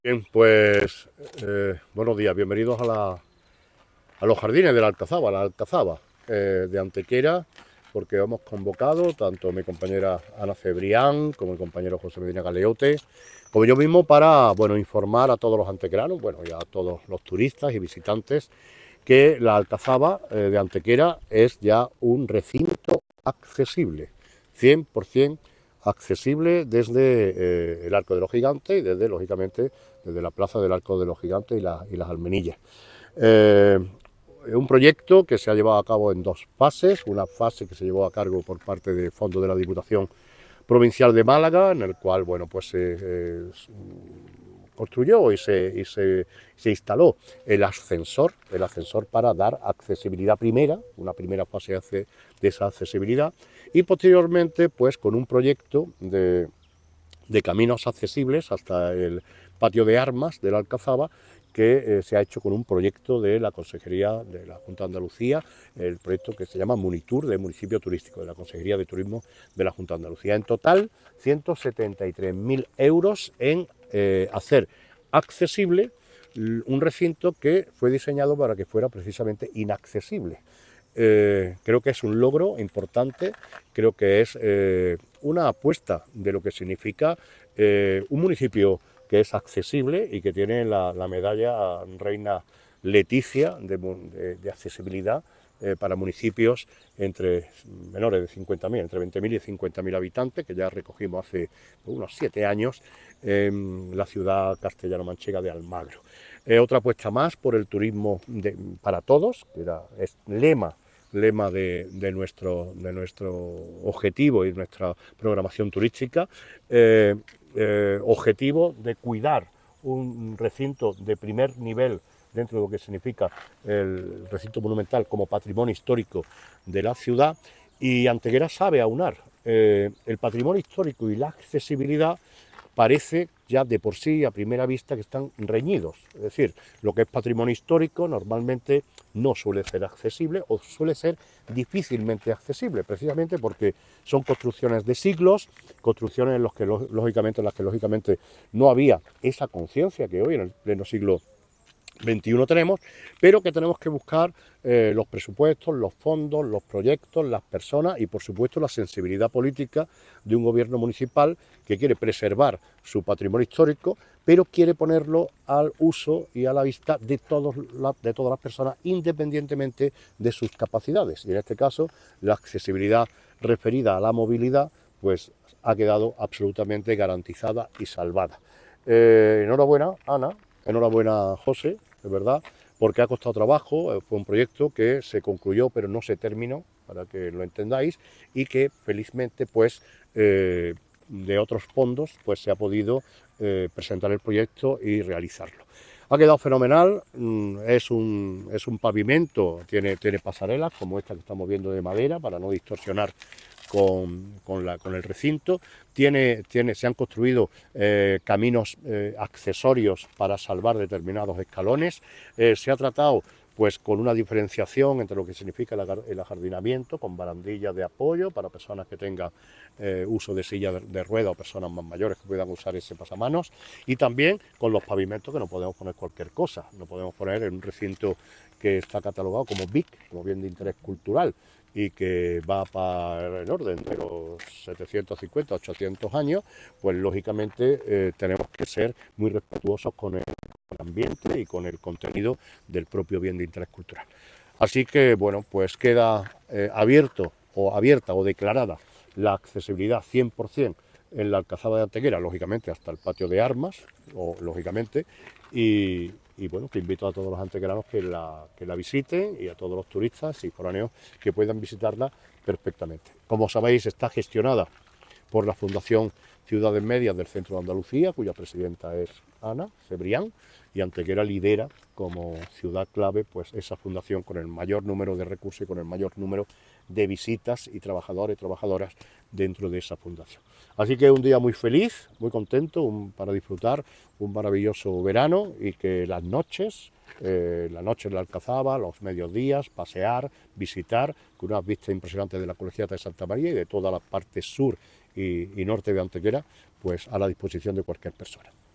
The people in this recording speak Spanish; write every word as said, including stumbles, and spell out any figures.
Bien, pues eh, buenos días, bienvenidos a, la, a los jardines de la Alcazaba, la Alcazaba eh, de Antequera, porque hemos convocado tanto mi compañera Ana Cebrián como mi compañero José Medina Galeote, como yo mismo, para bueno, informar a todos los antequeranos, bueno, y a todos los turistas y visitantes, que la Alcazaba eh, de Antequera es ya un recinto accesible, cien por cien accesible desde eh, el Arco de los Gigantes y desde, lógicamente, desde la Plaza del Arco de los Gigantes y, la, y las Almenillas. Eh, un proyecto que se ha llevado a cabo en dos fases, una fase que se llevó a cargo por parte del Fondo de la Diputación Provincial de Málaga, en el cual, bueno, pues se eh, construyó y, se, y se, se instaló el ascensor, el ascensor para dar accesibilidad primera, una primera fase de esa accesibilidad, y posteriormente, pues con un proyecto de, de caminos accesibles hasta el patio de armas de la Alcazaba, que eh, se ha hecho con un proyecto de la Consejería de la Junta de Andalucía, el proyecto que se llama Munitur, de Municipio Turístico, de la Consejería de Turismo de la Junta de Andalucía. En total, ciento setenta y tres mil euros en eh, hacer accesible un recinto que fue diseñado para que fuera precisamente inaccesible. Eh, creo que es un logro importante, creo que es eh, una apuesta de lo que significa eh, un municipio que es accesible y que tiene la, la medalla Reina Leticia de, de, de accesibilidad eh, para municipios entre menores de cincuenta mil, entre veinte mil y cincuenta mil habitantes, que ya recogimos hace unos siete años en la ciudad castellano-manchega de Almagro. Eh, otra apuesta más por el turismo de, para todos, que era, es lema lema de, de, nuestro, de nuestro objetivo y nuestra programación turística, eh, eh, objetivo de cuidar un recinto de primer nivel dentro de lo que significa el recinto monumental como patrimonio histórico de la ciudad, y Antequera sabe aunar eh, el patrimonio histórico y la accesibilidad. Parece ya de por sí, a primera vista, que están reñidos. Es decir, lo que es patrimonio histórico normalmente no suele ser accesible o suele ser difícilmente accesible, precisamente porque son construcciones de siglos, construcciones en las que, lógicamente, en las que lógicamente no había esa conciencia que hoy, en el pleno siglo veintiuno, tenemos, pero que tenemos que buscar eh, los presupuestos, los fondos, los proyectos, las personas y, por supuesto, la sensibilidad política de un gobierno municipal que quiere preservar su patrimonio histórico, pero quiere ponerlo al uso y a la vista de, todos la, de todas las personas, independientemente de sus capacidades. Y en este caso, la accesibilidad referida a la movilidad, pues ha quedado absolutamente garantizada y salvada. Eh, enhorabuena, Ana. Enhorabuena, José, de verdad, porque ha costado trabajo. Fue un proyecto que se concluyó pero no se terminó, para que lo entendáis, y que felizmente, pues, eh, de otros fondos, pues se ha podido eh, presentar el proyecto y realizarlo. Ha quedado fenomenal, es un, es un pavimento, tiene, tiene pasarelas como esta que estamos viendo de madera para no distorsionar con, con, la, con el recinto. Tiene, tiene, se han construido eh, caminos eh, accesorios para salvar determinados escalones. Eh, se ha tratado pues con una diferenciación entre lo que significa el ajardinamiento, con barandillas de apoyo para personas que tengan eh, uso de silla de, de rueda o personas más mayores que puedan usar ese pasamanos, y también con los pavimentos, que no podemos poner cualquier cosa, no podemos poner en un recinto que está catalogado como B I C, como bien de interés cultural, y que va para el orden de los setecientos cincuenta, ochocientos años, pues lógicamente eh, tenemos que ser muy respetuosos con el ambiente y con el contenido del propio bien de interés cultural. Así que, bueno, pues queda eh, abierto o abierta o declarada la accesibilidad cien por cien en la Alcazaba de Antequera, lógicamente hasta el patio de armas, o, lógicamente, y, y bueno, que invito a todos los antequeranos que la, que la visiten, y a todos los turistas y foráneos que puedan visitarla perfectamente. Como sabéis, está gestionada por la Fundación Ciudades Medias del Centro de Andalucía, cuya presidenta es Ana Cebrián, y Antequera lidera como ciudad clave pues esa fundación con el mayor número de recursos y con el mayor número de visitas y trabajadores y trabajadoras dentro de esa fundación. Así que un día muy feliz, muy contento, un, para disfrutar un maravilloso verano, y que las noches, eh, la noche en la Alcazaba, los mediodías, pasear, visitar, con unas vistas impresionantes de la Colegiata de Santa María y de toda la parte sur y, y norte de Antequera, pues a la disposición de cualquier persona.